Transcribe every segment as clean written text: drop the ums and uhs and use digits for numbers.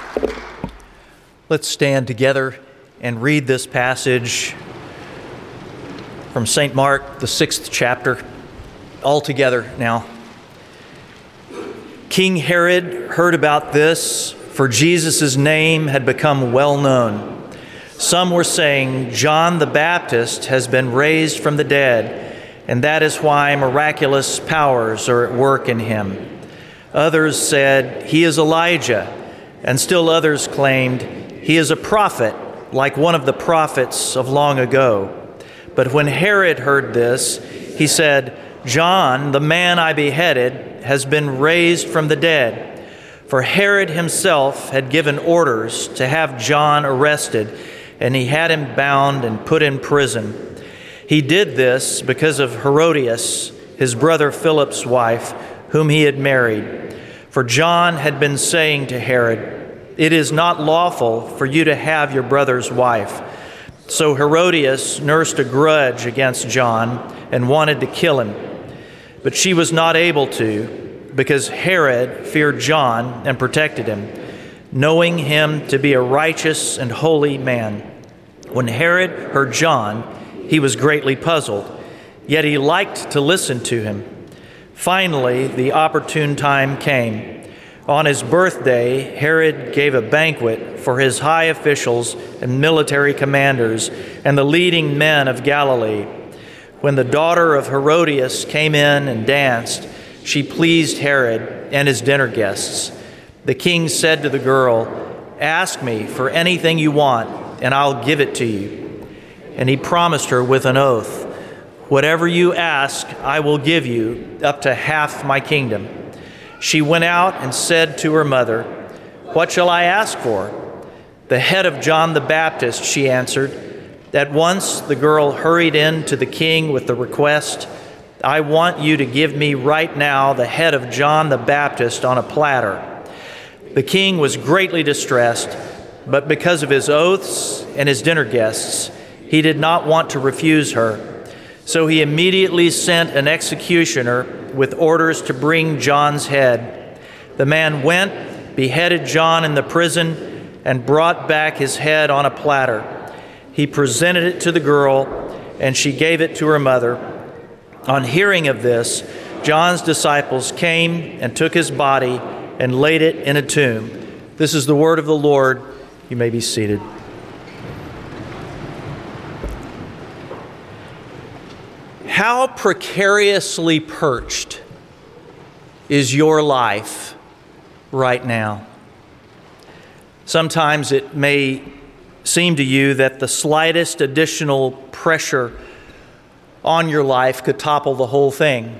Let's stand together and read this passage from St. Mark, the 6th chapter, all together now. King Herod heard about this, for Jesus' name had become well known. Some were saying, John the Baptist has been raised from the dead, and that is why miraculous powers are at work in him. Others said, he is Elijah, and still others claimed, he is a prophet, like one of the prophets of long ago. But when Herod heard this, he said, John, the man I beheaded, has been raised from the dead. For Herod himself had given orders to have John arrested, and he had him bound and put in prison. He did this because of Herodias, his brother Philip's wife, whom he had married. For John had been saying to Herod, it is not lawful for you to have your brother's wife. So Herodias nursed a grudge against John and wanted to kill him. But she was not able to, because Herod feared John and protected him, knowing him to be a righteous and holy man. When Herod heard John, he was greatly puzzled, yet he liked to listen to him. Finally, the opportune time came. On his birthday, Herod gave a banquet for his high officials and military commanders and the leading men of Galilee. When the daughter of Herodias came in and danced, she pleased Herod and his dinner guests. The king said to the girl, ask me for anything you want, and I'll give it to you. And he promised her with an oath, whatever you ask, I will give you, up to half my kingdom. She went out and said to her mother, what shall I ask for? The head of John the Baptist, she answered. At once the girl hurried in to the king with the request, I want you to give me right now the head of John the Baptist on a platter. The king was greatly distressed, but because of his oaths and his dinner guests, he did not want to refuse her. So he immediately sent an executioner with orders to bring John's head. The man went, beheaded John in the prison, and brought back his head on a platter. He presented it to the girl, and she gave it to her mother. On hearing of this, John's disciples came and took his body and laid it in a tomb. This is the word of the Lord. You may be seated. How precariously perched is your life right now? Sometimes it may seem to you that the slightest additional pressure on your life could topple the whole thing.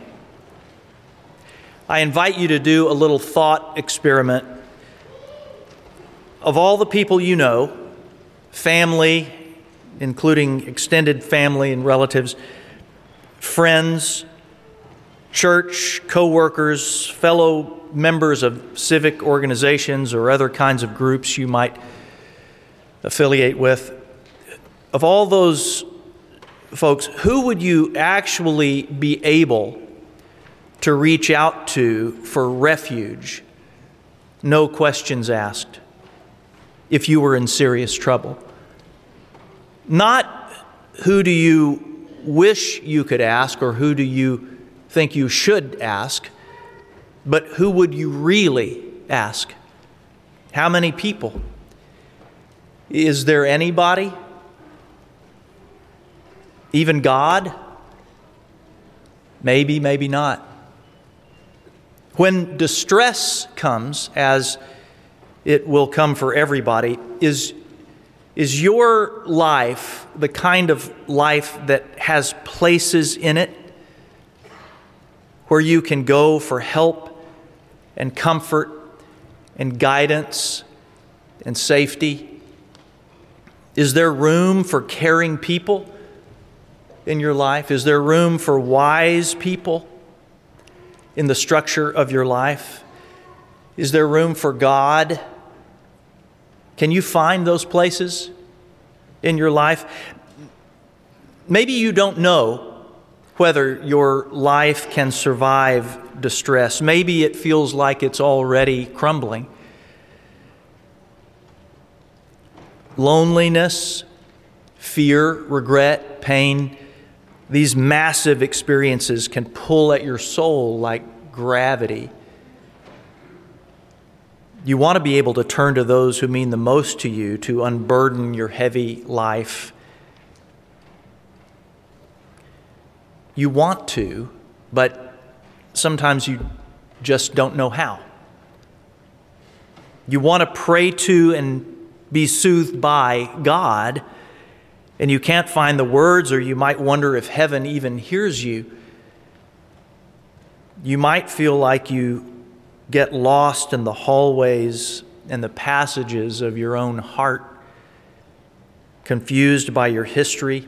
I invite you to do a little thought experiment. Of all the people you know, family, including extended family and relatives, friends, church, co-workers, fellow members of civic organizations or other kinds of groups you might affiliate with. Of all those folks, who would you actually be able to reach out to for refuge, no questions asked, if you were in serious trouble? Not who do you wish you could ask or who do you think you should ask, but who would you really ask? How many people? Is there anybody? Even God? Maybe, maybe not. When distress comes, as it will come for everybody, is your life the kind of life that has places in it where you can go for help and comfort and guidance and safety? Is there room for caring people in your life? Is there room for wise people in the structure of your life? Is there room for God? Can you find those places in your life? Maybe you don't know whether your life can survive distress. Maybe it feels like it's already crumbling. loneliness, fear, regret, pain, these massive experiences can pull at your soul like gravity. You want to be able to turn to those who mean the most to you to unburden your heavy life. You want to, but sometimes you just don't know how. You want to pray to and be soothed by God, and you can't find the words, or you might wonder if heaven even hears you. You might feel like you get lost in the hallways and the passages of your own heart, confused by your history,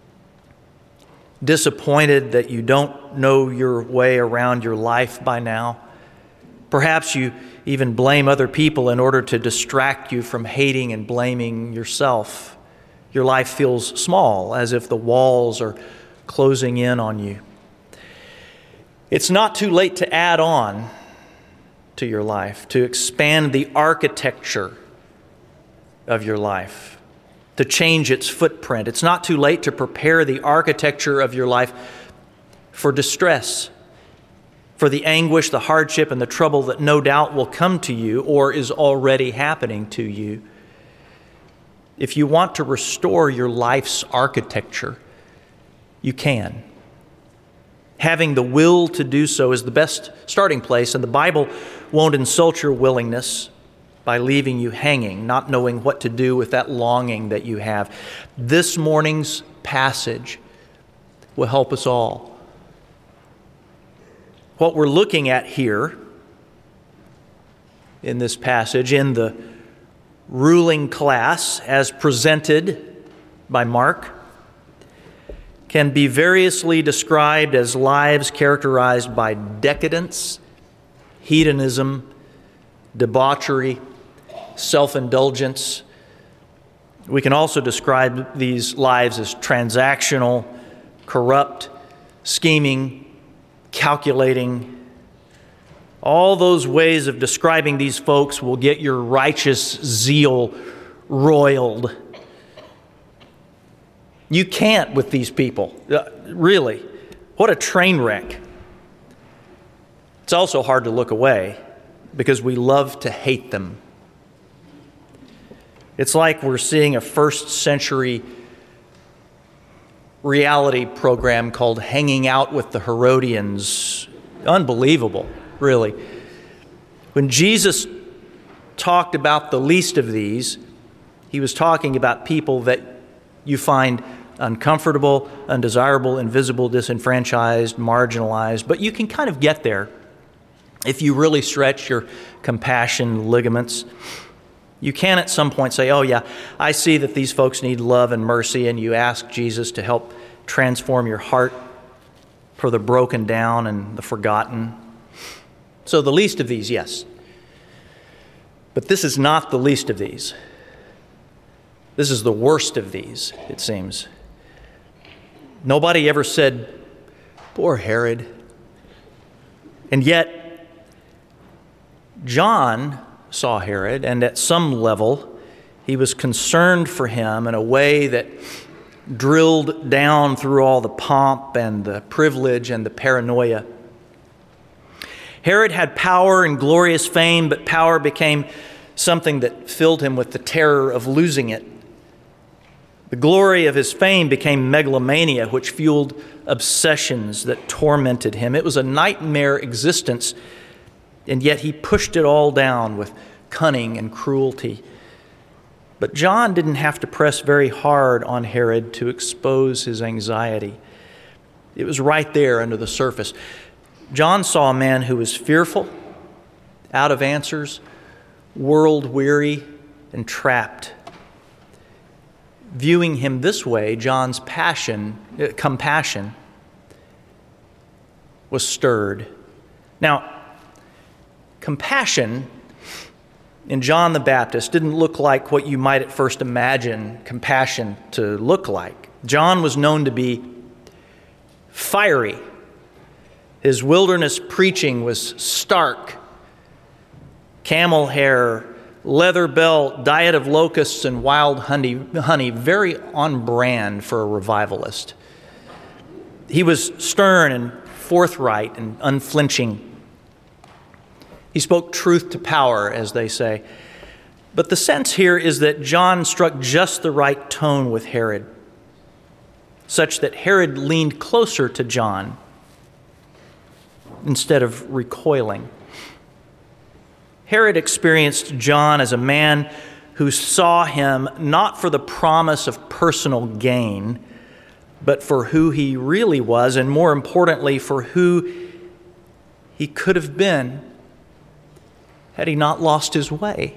disappointed that you don't know your way around your life by now. Perhaps you even blame other people in order to distract you from hating and blaming yourself. Your life feels small, as if the walls are closing in on you. It's not too late to add on to your life, to expand the architecture of your life, to change its footprint. It's not too late to prepare the architecture of your life for distress, for the anguish, the hardship, and the trouble that no doubt will come to you or is already happening to you. If you want to restore your life's architecture, you can. Having the will to do so is the best starting place, and the Bible won't insult your willingness by leaving you hanging, not knowing what to do with that longing that you have. This morning's passage will help us all. What we're looking at here in this passage, in the ruling class as presented by Mark, can be variously described as lives characterized by decadence, hedonism, debauchery, self-indulgence. We can also describe these lives as transactional, corrupt, scheming, calculating. All those ways of describing these folks will get your righteous zeal roiled. You can't with these people. Really. What a train wreck. It's also hard to look away because we love to hate them. It's like we're seeing a first century reality program called Hanging Out with the Herodians. Unbelievable, really. When Jesus talked about the least of these, he was talking about people that you find uncomfortable, undesirable, invisible, disenfranchised, marginalized, but you can kind of get there if you really stretch your compassion ligaments. You can at some point say, oh yeah, I see that these folks need love and mercy, and you ask Jesus to help transform your heart for the broken down and the forgotten. So the least of these, yes. But this is not the least of these. This is the worst of these, it seems. Nobody ever said, poor Herod. And yet, John saw Herod, and at some level, he was concerned for him in a way that drilled down through all the pomp and the privilege and the paranoia. Herod had power and glorious fame, but power became something that filled him with the terror of losing it. The glory of his fame became megalomania, which fueled obsessions that tormented him. It was a nightmare existence, and yet he pushed it all down with cunning and cruelty. But John didn't have to press very hard on Herod to expose his anxiety. It was right there under the surface. John saw a man who was fearful, out of answers, world-weary, and trapped. Viewing him this way, John's compassion was stirred. Now, compassion in John the Baptist didn't look like what you might at first imagine compassion to look like. John was known to be fiery. His wilderness preaching was stark. Camel hair leather belt, diet of locusts and wild honey, very on brand for a revivalist. He was stern and forthright and unflinching. He spoke truth to power, as they say. But the sense here is that John struck just the right tone with Herod, such that Herod leaned closer to John instead of recoiling. Herod experienced John as a man who saw him not for the promise of personal gain, but for who he really was, and more importantly, for who he could have been had he not lost his way,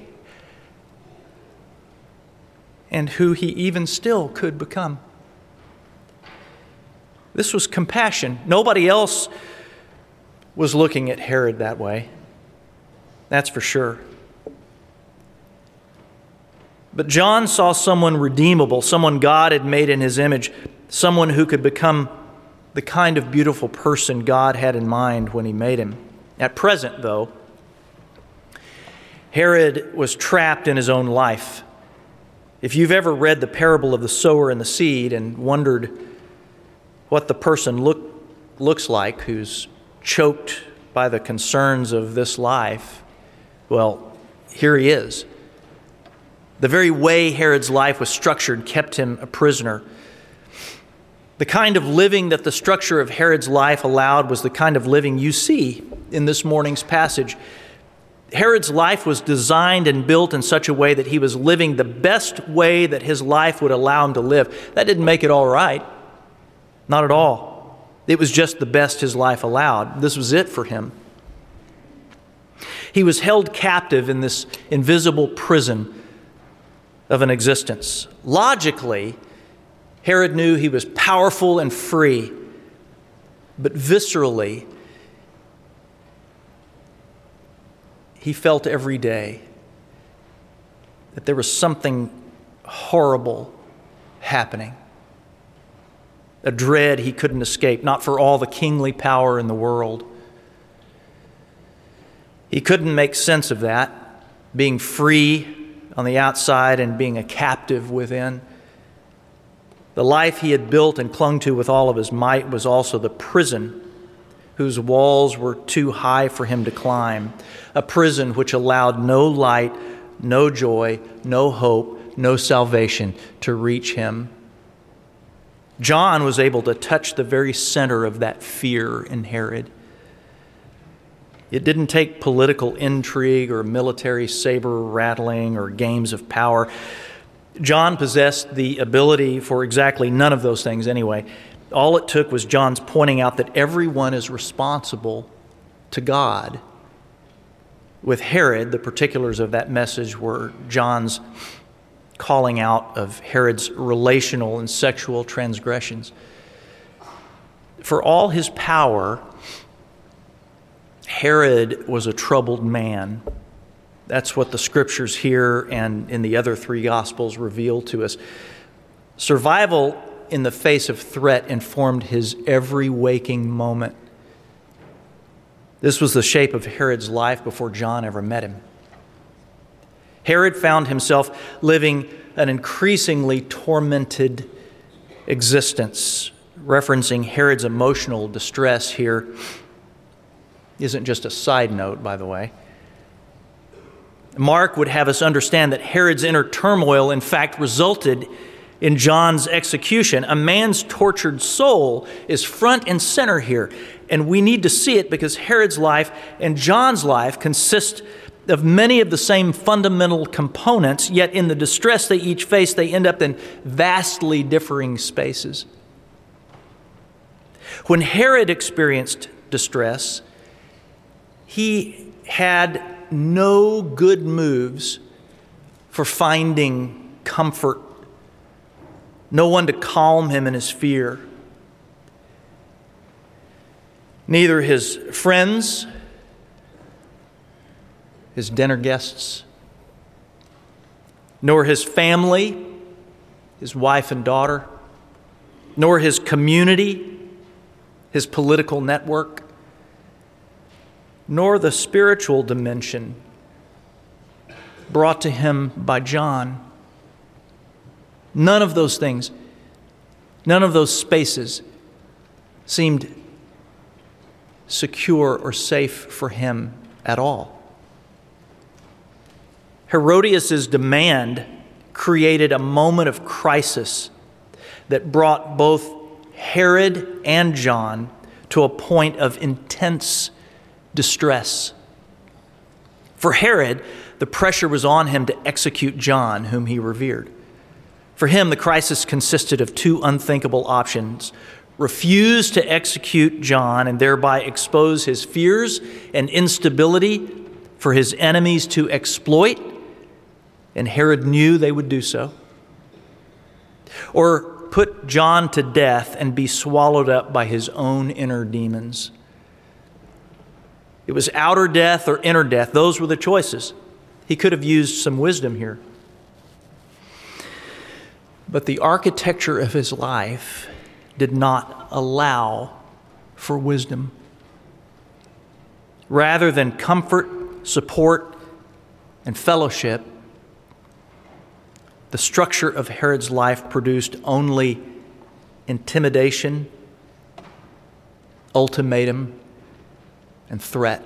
and who he even still could become. This was compassion. Nobody else was looking at Herod that way. That's for sure. But John saw someone redeemable, someone God had made in his image, someone who could become the kind of beautiful person God had in mind when he made him. At present, though, Herod was trapped in his own life. If you've ever read the parable of the sower and the seed and wondered what the person looks like who's choked by the concerns of this life, well, here he is. The very way Herod's life was structured kept him a prisoner. The kind of living that the structure of Herod's life allowed was the kind of living you see in this morning's passage. Herod's life was designed and built in such a way that he was living the best way that his life would allow him to live. That didn't make it all right. Not at all. It was just the best his life allowed. This was it for him. He was held captive in this invisible prison of an existence. Logically, Herod knew he was powerful and free, but viscerally, he felt every day that there was something horrible happening. A dread he couldn't escape, not for all the kingly power in the world. He couldn't make sense of that, being free on the outside and being a captive within. The life he had built and clung to with all of his might was also the prison whose walls were too high for him to climb, a prison which allowed no light, no joy, no hope, no salvation to reach him. John was able to touch the very center of that fear in Herod. It didn't take political intrigue or military saber rattling or games of power. John possessed the ability for exactly none of those things anyway. All it took was John's pointing out that everyone is responsible to God. With Herod, the particulars of that message were John's calling out of Herod's relational and sexual transgressions. For all his power, Herod was a troubled man. That's what the scriptures here and in the other three Gospels reveal to us. Survival in the face of threat informed his every waking moment. This was the shape of Herod's life before John ever met him. Herod found himself living an increasingly tormented existence. Referencing Herod's emotional distress here isn't just a side note, by the way. Mark would have us understand that Herod's inner turmoil, in fact, resulted in John's execution. A man's tortured soul is front and center here, and we need to see it because Herod's life and John's life consist of many of the same fundamental components, yet in the distress they each face, they end up in vastly differing spaces. When Herod experienced distress, he had no good moves for finding comfort, no one to calm him in his fear. Neither his friends, his dinner guests, nor his family, his wife and daughter, nor his community, his political network, nor the spiritual dimension brought to him by John. None of those things, none of those spaces seemed secure or safe for him at all. Herodias' demand created a moment of crisis that brought both Herod and John to a point of intense distress. For Herod, the pressure was on him to execute John, whom he revered. For him, the crisis consisted of two unthinkable options: refuse to execute John and thereby expose his fears and instability for his enemies to exploit, and Herod knew they would do so, or put John to death and be swallowed up by his own inner demons. It was outer death or inner death. Those were the choices. He could have used some wisdom here. But the architecture of his life did not allow for wisdom. Rather than comfort, support, and fellowship, the structure of Herod's life produced only intimidation, ultimatum, and threat.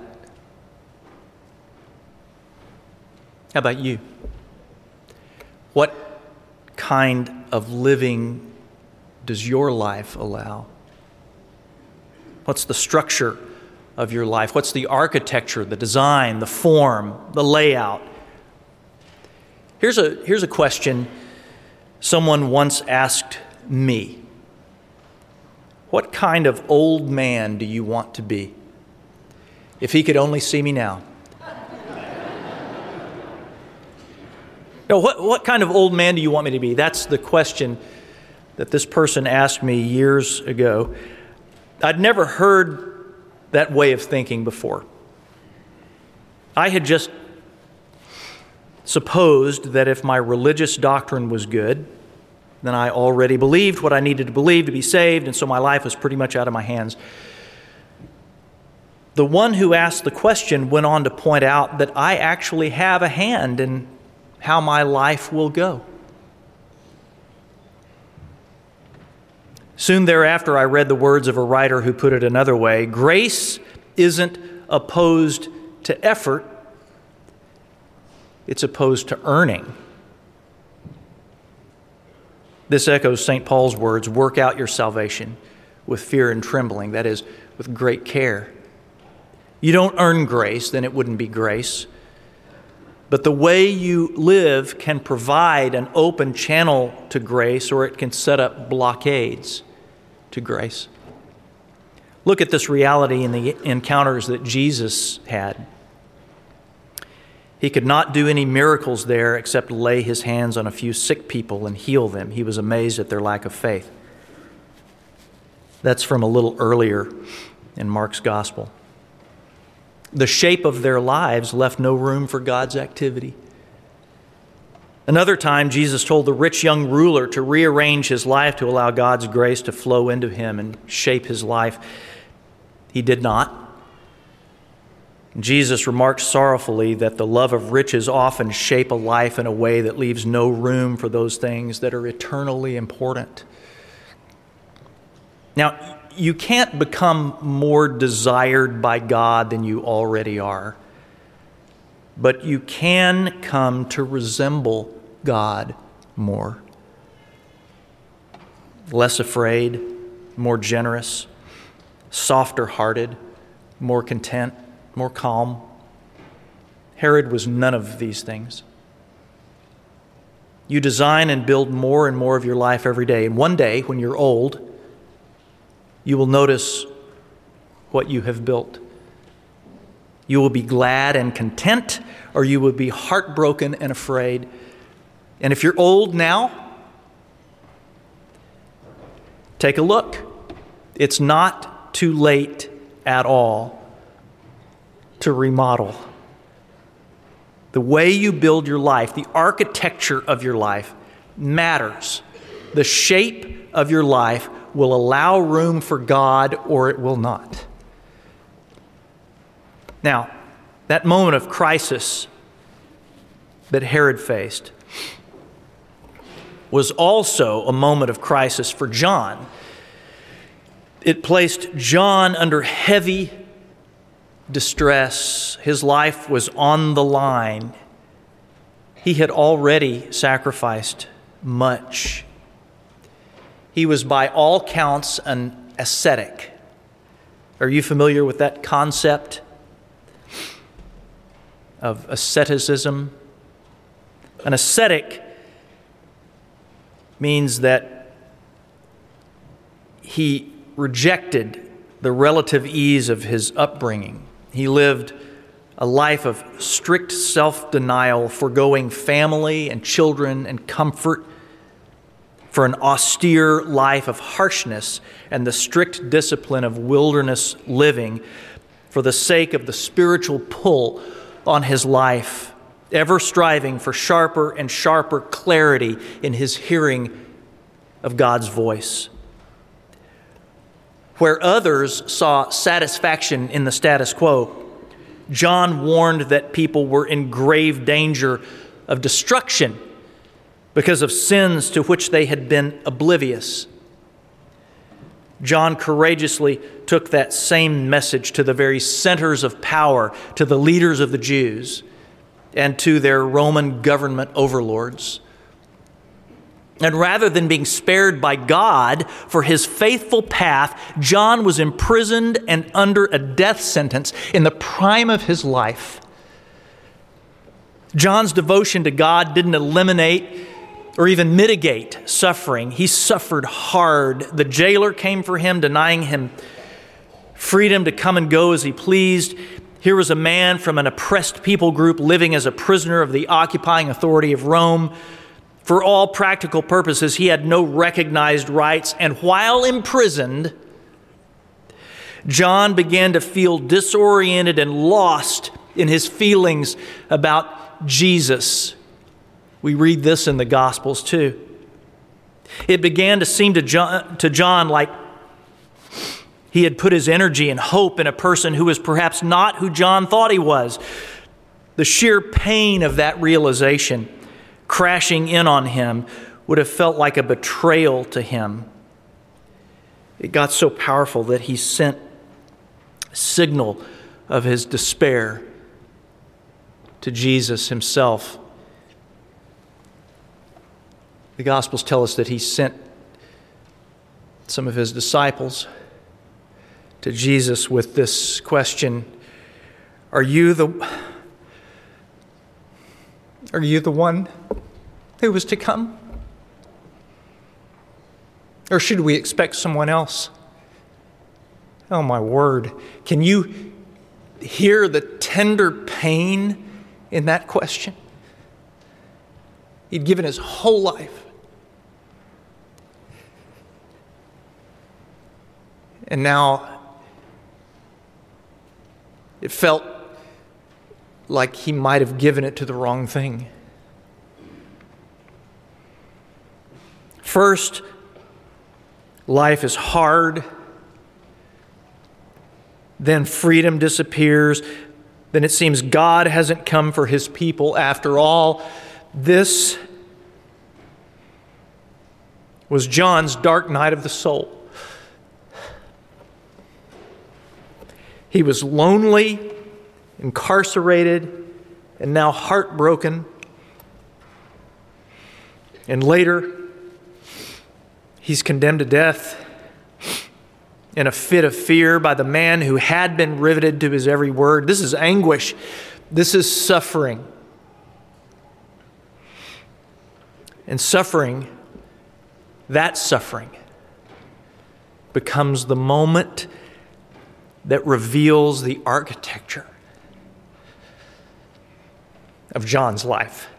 How about you? What kind of living does your life allow? What's the structure of your life? What's the architecture, the design, the form, the layout? Here's a question someone once asked me. What kind of old man do you want to be? If he could only see me now. No, what kind of old man do you want me to be? That's the question that this person asked me years ago. I'd never heard that way of thinking before. I had just supposed that if my religious doctrine was good, then I already believed what I needed to believe to be saved, and so my life was pretty much out of my hands. The one who asked the question went on to point out that I actually have a hand in how my life will go. Soon thereafter, I read the words of a writer who put it another way: grace isn't opposed to effort, it's opposed to earning. This echoes St. Paul's words: work out your salvation with fear and trembling, that is, with great care. You don't earn grace, then it wouldn't be grace. But the way you live can provide an open channel to grace, or it can set up blockades to grace. Look at this reality in the encounters that Jesus had. He could not do any miracles there except lay his hands on a few sick people and heal them. He was amazed at their lack of faith. That's from a little earlier in Mark's gospel. The shape of their lives left no room for God's activity. Another time, Jesus told the rich young ruler to rearrange his life to allow God's grace to flow into him and shape his life. He did not. Jesus remarked sorrowfully that the love of riches often shape a life in a way that leaves no room for those things that are eternally important. Now, you can't become more desired by God than you already are, but you can come to resemble God more. Less afraid, more generous, softer-hearted, more content, more calm. Herod was none of these things. You design and build more and more of your life every day. And one day, when you're old, you will notice what you have built. You will be glad and content, or you will be heartbroken and afraid. And if you're old now, take a look. It's not too late at all to remodel. The way you build your life, the architecture of your life matters. The shape of your life will allow room for God or it will not. Now, that moment of crisis that Herod faced was also a moment of crisis for John. It placed John under heavy distress. His life was on the line. He had already sacrificed much. He was by all counts an ascetic. Are you familiar with that concept of asceticism? An ascetic means that he rejected the relative ease of his upbringing. He lived a life of strict self-denial, foregoing family and children and comfort for an austere life of harshness and the strict discipline of wilderness living for the sake of the spiritual pull on his life, ever striving for sharper and sharper clarity in his hearing of God's voice. Where others saw satisfaction in the status quo, John warned that people were in grave danger of destruction because of sins to which they had been oblivious. John courageously took that same message to the very centers of power, to the leaders of the Jews, and to their Roman government overlords. And rather than being spared by God for his faithful path, John was imprisoned and under a death sentence in the prime of his life. John's devotion to God didn't eliminate or even mitigate suffering. He suffered hard. The jailer came for him, denying him freedom to come and go as he pleased. Here was a man from an oppressed people group living as a prisoner of the occupying authority of Rome. For all practical purposes, he had no recognized rights. And while imprisoned, John began to feel disoriented and lost in his feelings about Jesus. We read this in the Gospels too. It began to seem to John like he had put his energy and hope in a person who was perhaps not who John thought he was. The sheer pain of that realization crashing in on him would have felt like a betrayal to him. It got so powerful that he sent a signal of his despair to Jesus himself. The Gospels tell us that he sent some of his disciples to Jesus with this question: Are you the one who was to come? Or should we expect someone else? Oh, my word. Can you hear the tender pain in that question? He'd given his whole life. And now it felt like he might have given it to the wrong thing. First, life is hard. Then freedom disappears. Then it seems God hasn't come for his people after all. This was John's dark night of the soul. He was lonely, incarcerated, and now heartbroken. And later, he's condemned to death in a fit of fear by the man who had been riveted to his every word. This is anguish. This is suffering. And suffering, that suffering, becomes the moment that reveals the architecture of John's life.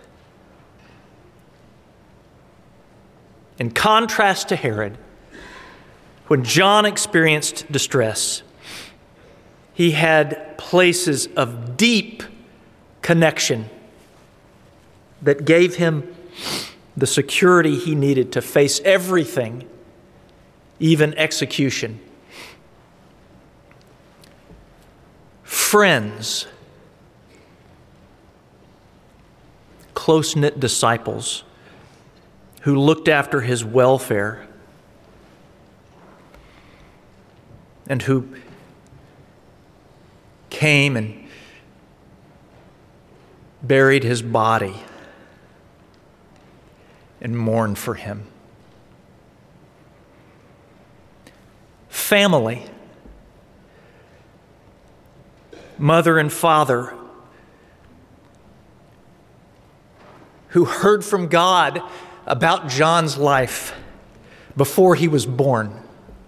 In contrast to Herod, when John experienced distress, he had places of deep connection that gave him the security he needed to face everything, even execution. Friends close-knit disciples who looked after his welfare and who came and buried his body and mourned for him. Family, mother and father, who heard from God about John's life before he was born,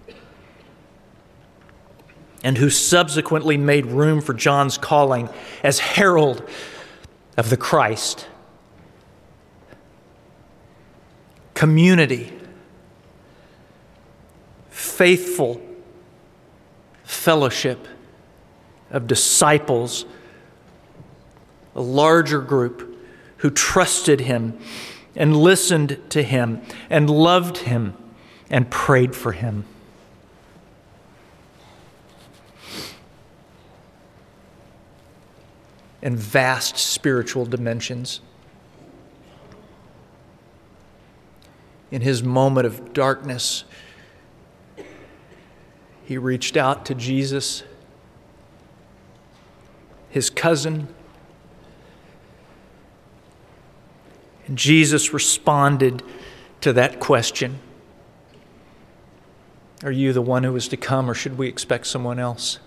and who subsequently made room for John's calling as herald of the Christ. Community, faithful fellowship of disciples, a larger group who trusted him and listened to him and loved him and prayed for him. And vast spiritual dimensions. In his moment of darkness, he reached out to Jesus, his cousin, and Jesus responded to that question. Are you the one who is to come, or should we expect someone else?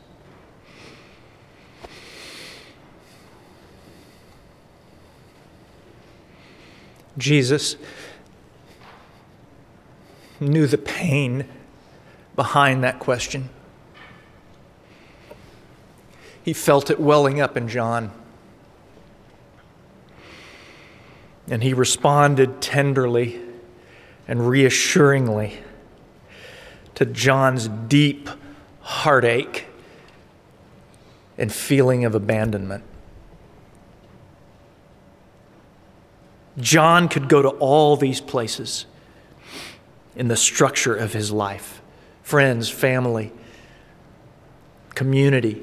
Jesus knew the pain behind that question. He felt it welling up in John. And he responded tenderly and reassuringly to John's deep heartache and feeling of abandonment. John could go to all these places in the structure of his life: friends, family, community,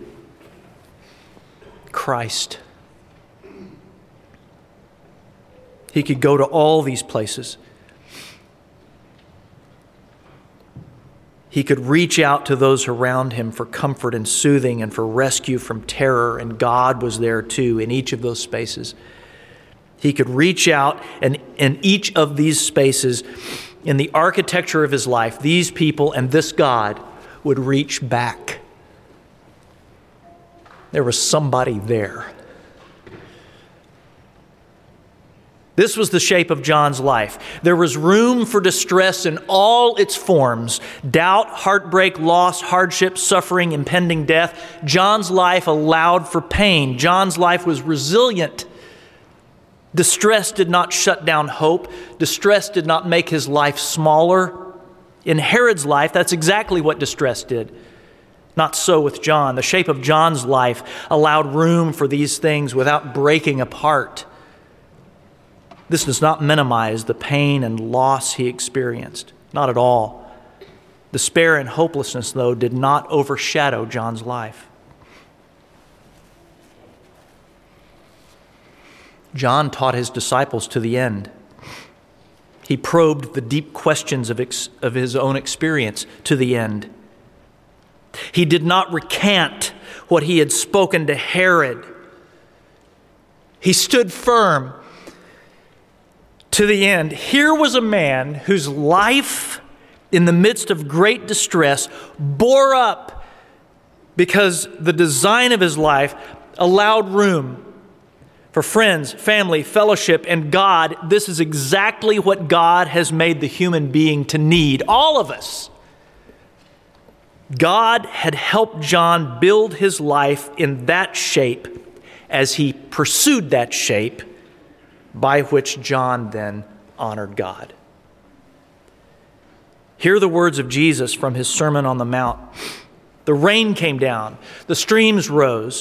Christ. He could go to all these places. He could reach out to those around him for comfort and soothing and for rescue from terror, and God was there too in each of those spaces. He could reach out, and in each of these spaces, in the architecture of his life, these people and this God would reach back. There was somebody there. This was the shape of John's life. There was room for distress in all its forms: doubt, heartbreak, loss, hardship, suffering, impending death. John's life allowed for pain. John's life was resilient. Distress did not shut down hope. Distress did not make his life smaller. In Herod's life, that's exactly what distress did. Not so with John. The shape of John's life allowed room for these things without breaking apart. This does not minimize the pain and loss he experienced. Not at all. Despair and hopelessness, though, did not overshadow John's life. John taught his disciples to the end. He probed the deep questions of his own experience to the end. He did not recant what he had spoken to Herod. He stood firm to the end. Here was a man whose life, in the midst of great distress, bore up because the design of his life allowed room for friends, family, fellowship, and God. This is exactly what God has made the human being to need, all of us. God had helped John build his life in that shape as he pursued that shape, by which John then honored God. Hear the words of Jesus from his Sermon on the Mount. The rain came down, the streams rose,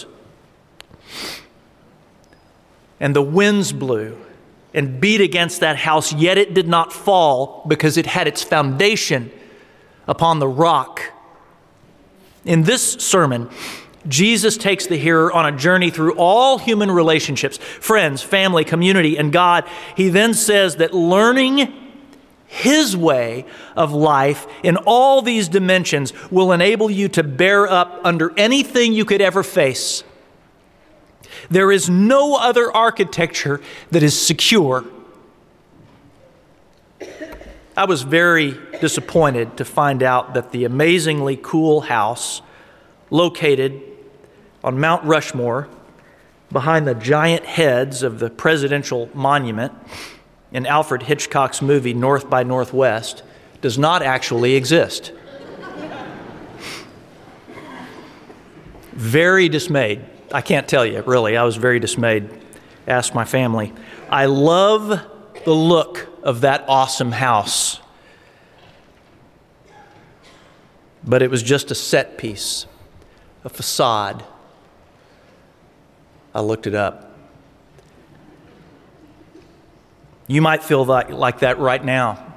and the winds blew and beat against that house, yet it did not fall because it had its foundation upon the rock. In this sermon, Jesus takes the hearer on a journey through all human relationships, friends, family, community, and God. He then says that learning His way of life in all these dimensions will enable you to bear up under anything you could ever face. There is no other architecture that is secure. I was very disappointed to find out that the amazingly cool house located on Mount Rushmore behind the giant heads of the presidential monument in Alfred Hitchcock's movie North by Northwest does not actually exist. Very dismayed. I can't tell you, really. I was very dismayed. Asked my family. I love the look of that awesome house. But it was just a set piece, a facade. I looked it up. You might feel like that right now,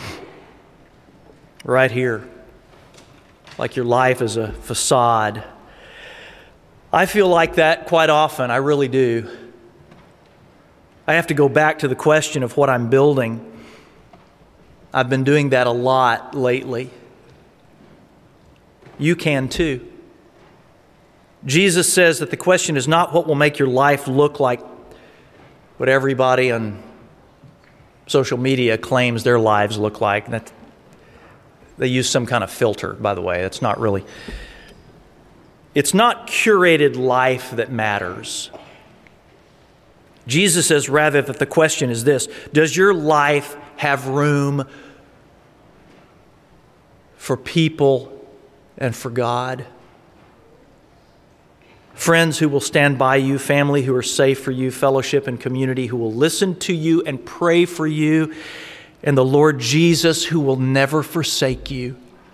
right here, like your life is a facade. I feel like that quite often, I really do. I have to go back to the question of what I'm building. I've been doing that a lot lately. You can too. Jesus says that the question is not what will make your life look like what everybody on social media claims their lives look like. They use some kind of filter, by the way. It's not really. It's not curated life that matters. Jesus says rather that the question is this: does your life have room for people and for God? Friends who will stand by you, family who are safe for you, fellowship and community who will listen to you and pray for you, and the Lord Jesus who will never forsake you.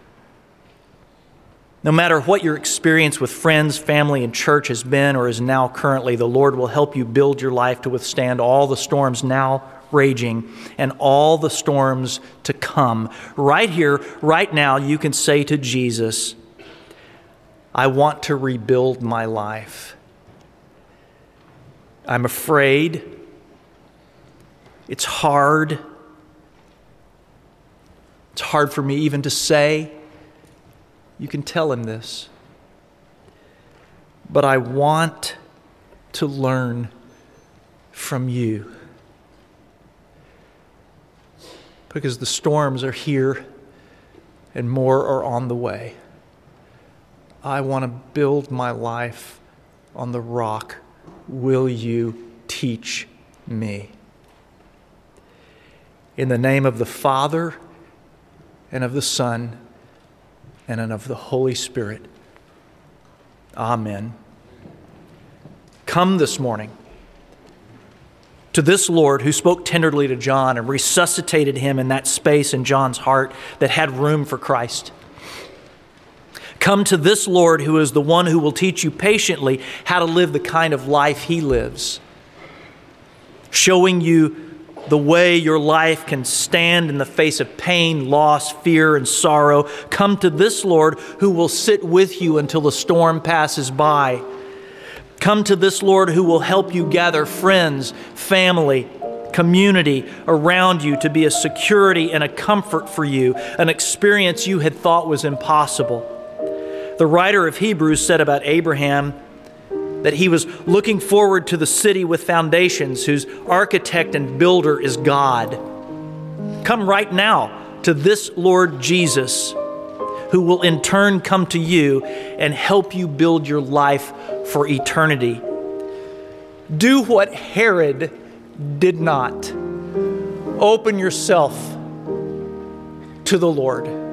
No matter what your experience with friends, family, and church has been or is now currently, the Lord will help you build your life to withstand all the storms now raging and all the storms to come. Right here, right now, you can say to Jesus, I want to rebuild my life. I'm afraid. It's hard. It's hard for me even to say. You can tell him this. But I want to learn from you. Because the storms are here and more are on the way. I want to build my life on the rock. Will you teach me? In the name of the Father and of the Son and of the Holy Spirit. Amen. Come this morning to this Lord who spoke tenderly to John and resuscitated him in that space in John's heart that had room for Christ. Come to this Lord who is the one who will teach you patiently how to live the kind of life he lives, showing you the way your life can stand in the face of pain, loss, fear, and sorrow. Come to this Lord who will sit with you until the storm passes by. Come to this Lord who will help you gather friends, family, community around you to be a security and a comfort for you, an experience you had thought was impossible. The writer of Hebrews said about Abraham that he was looking forward to the city with foundations, whose architect and builder is God. Come right now to this Lord Jesus, who will in turn come to you and help you build your life for eternity. Do what Herod did not. Open yourself to the Lord.